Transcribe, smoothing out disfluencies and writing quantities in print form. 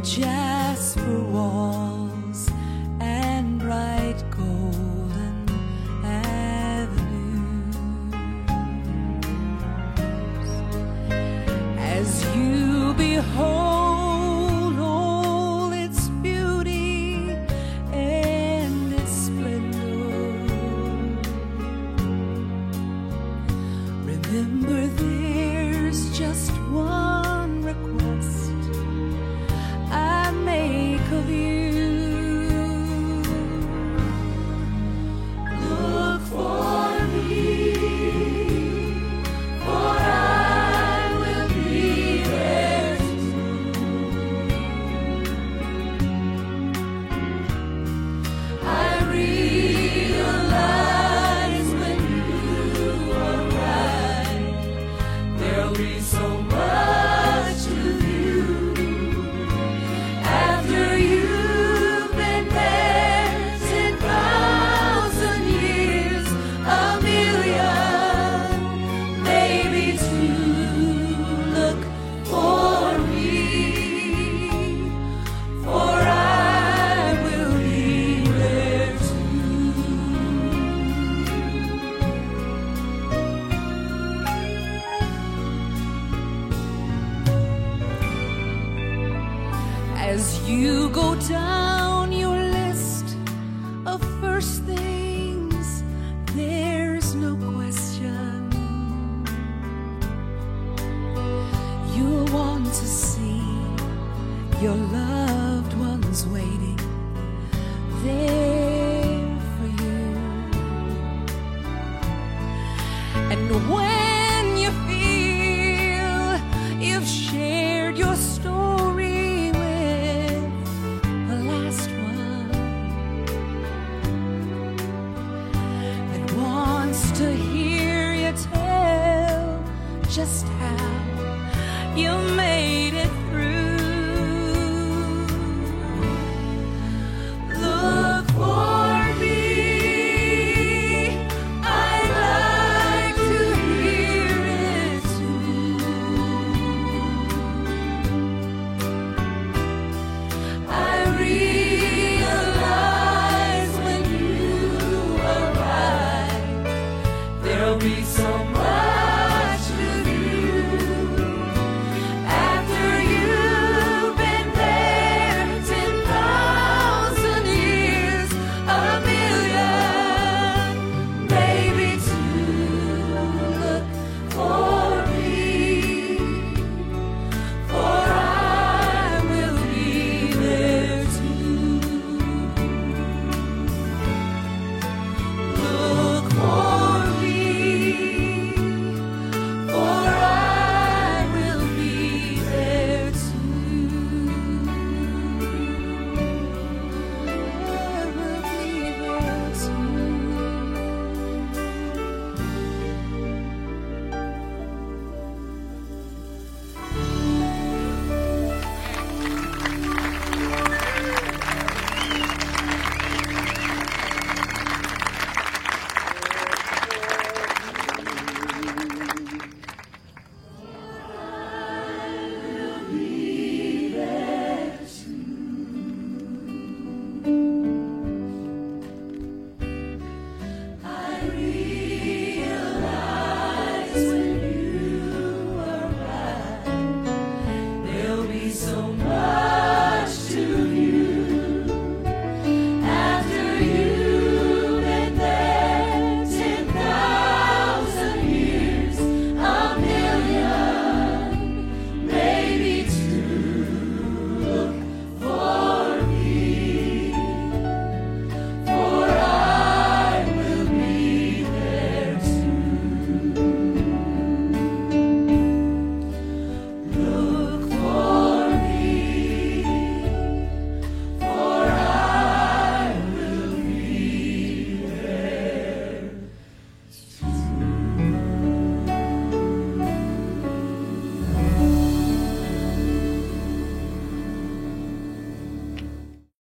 jasper walls and bright golden avenues. As you behold all its beauty and its splendor, remember there's just one request I make of you. Look for me, for I will be there too. I realize when you arrive, there'll be so much to view. After you've been there 10,000 years, a million, maybe two, look for me, for I will be there too. As you go down your list of first things, there's no question you'll want to see your loved ones waiting there for you. And when you feel you've shared your story with the last one that wants to hear you tell just how you made it through, look for me. I'd like to hear it too. I realize when you arrive, there'll be so much